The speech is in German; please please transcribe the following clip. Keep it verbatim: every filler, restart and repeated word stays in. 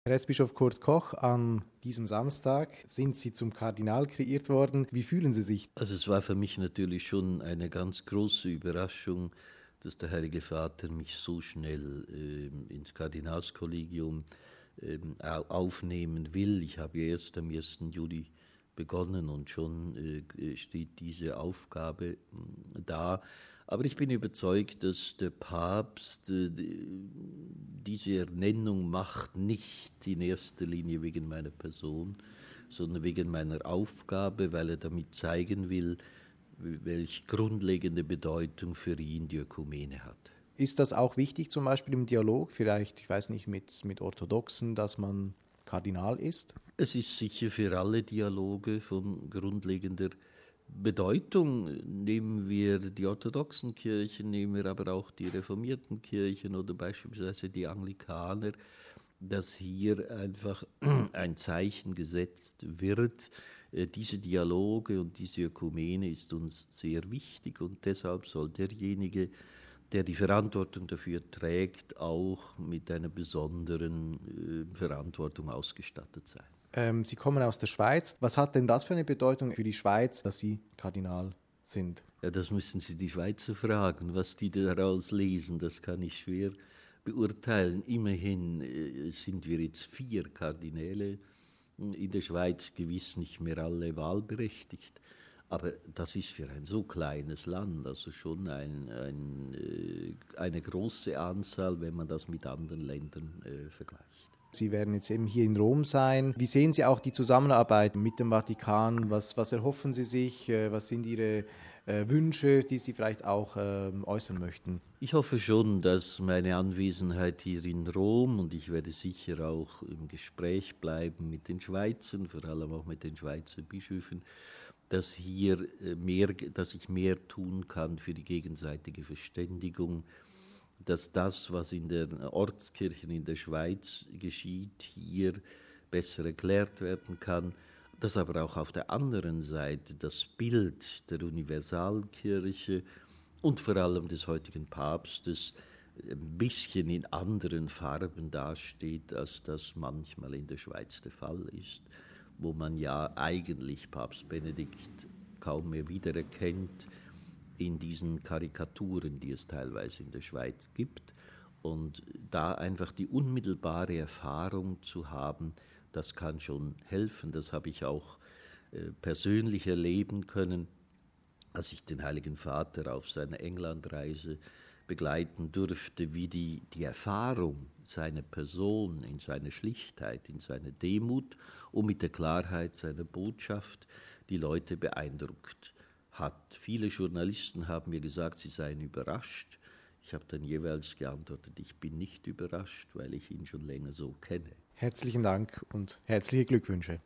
Herr Erzbischof Kurt Koch, an diesem Samstag sind Sie zum Kardinal kreiert worden. Wie fühlen Sie sich? Also es war für mich natürlich schon eine ganz große Überraschung, dass der Heilige Vater mich so schnell äh, ins Kardinalskollegium äh, aufnehmen will. Ich habe ja erst am ersten Juli begonnen und schon äh, steht diese Aufgabe äh, da. Aber ich bin überzeugt, dass der Papst äh, diese Ernennung macht, nicht in erster Linie wegen meiner Person, sondern wegen meiner Aufgabe, weil er damit zeigen will, welche grundlegende Bedeutung für ihn die Ökumene hat. Ist das auch wichtig, zum Beispiel im Dialog, vielleicht, ich weiß nicht, mit, mit Orthodoxen, dass man Kardinal ist? Es ist sicher für alle Dialoge von grundlegender Bedeutung. Nehmen wir die orthodoxen Kirchen, nehmen wir aber auch die reformierten Kirchen oder beispielsweise die Anglikaner, dass hier einfach ein Zeichen gesetzt wird. Diese Dialoge und diese Ökumene ist uns sehr wichtig und deshalb soll derjenige, der die Verantwortung dafür trägt, auch mit einer besonderen äh, Verantwortung ausgestattet sein. Ähm, Sie kommen aus der Schweiz. Was hat denn das für eine Bedeutung für die Schweiz, dass Sie Kardinal sind? Ja, das müssen Sie die Schweizer fragen, was die daraus lesen. Das kann ich schwer beurteilen. Immerhin äh, sind wir jetzt vier Kardinäle in der Schweiz, gewiss nicht mehr alle wahlberechtigt. Aber das ist für ein so kleines Land, also schon ein, ein, eine große Anzahl, wenn man das mit anderen Ländern äh, vergleicht. Sie werden jetzt eben hier in Rom sein. Wie sehen Sie auch die Zusammenarbeit mit dem Vatikan? Was, was erhoffen Sie sich? Was sind Ihre äh, Wünsche, die Sie vielleicht auch äh, äußern möchten? Ich hoffe schon, dass meine Anwesenheit hier in Rom, und ich werde sicher auch im Gespräch bleiben mit den Schweizern, vor allem auch mit den Schweizer Bischöfen, dass hier mehr, dass ich mehr tun kann für die gegenseitige Verständigung, dass das, was in den Ortskirchen in der Schweiz geschieht, hier besser erklärt werden kann, dass aber auch auf der anderen Seite das Bild der Universalkirche und vor allem des heutigen Papstes ein bisschen in anderen Farben dasteht, als das manchmal in der Schweiz der Fall ist, wo man ja eigentlich Papst Benedikt kaum mehr wiedererkennt in diesen Karikaturen, die es teilweise in der Schweiz gibt. Und da einfach die unmittelbare Erfahrung zu haben, das kann schon helfen. Das habe ich auch äh, persönlich erleben können, als ich den Heiligen Vater auf seiner Englandreise begleiten durfte, wie die, die Erfahrung seiner Person in seiner Schlichtheit, in seiner Demut und mit der Klarheit seiner Botschaft die Leute beeindruckt hat. Viele Journalisten haben mir gesagt, sie seien überrascht. Ich habe dann jeweils geantwortet, ich bin nicht überrascht, weil ich ihn schon länger so kenne. Herzlichen Dank und herzliche Glückwünsche.